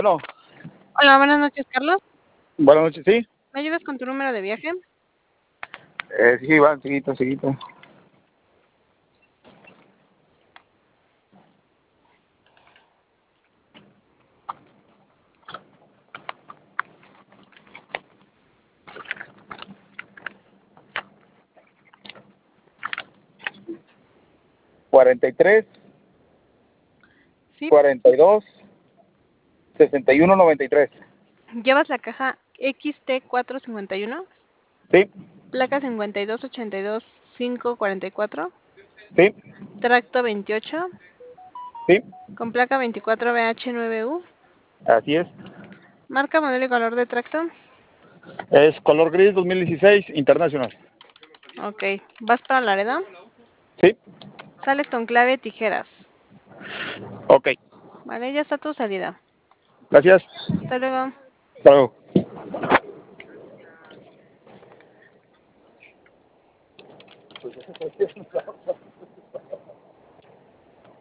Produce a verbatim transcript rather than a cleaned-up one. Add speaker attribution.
Speaker 1: Bueno,
Speaker 2: Hola, buenas noches, Carlos.
Speaker 1: buenas noches, sí.
Speaker 2: ¿Me ayudas con tu número de viaje?
Speaker 1: Eh, sí, va, seguito, seguito. cuarenta y tres,
Speaker 2: Sí.
Speaker 1: cuarenta y dos, sesenta y uno, noventa y tres.
Speaker 2: ¿Llevas la caja X T cuatrocientos cincuenta y uno?
Speaker 1: Sí,
Speaker 2: Placa cincuenta y dos ochenta y dos quinientos cuarenta y cuatro.
Speaker 1: sí,
Speaker 2: Tracto veintiocho.
Speaker 1: sí,
Speaker 2: Con placa veinticuatro B H nueve U.
Speaker 1: así es.
Speaker 2: Marca, modelo y color de tracto.
Speaker 1: Es color gris dos mil dieciséis, internacional.
Speaker 2: Ok. ¿Vas para Laredo?
Speaker 1: Sí,
Speaker 2: Sales con clave tijeras.
Speaker 1: ok.
Speaker 2: Vale, ya está tu salida.
Speaker 1: Gracias.
Speaker 2: Hasta luego.
Speaker 1: Hasta luego.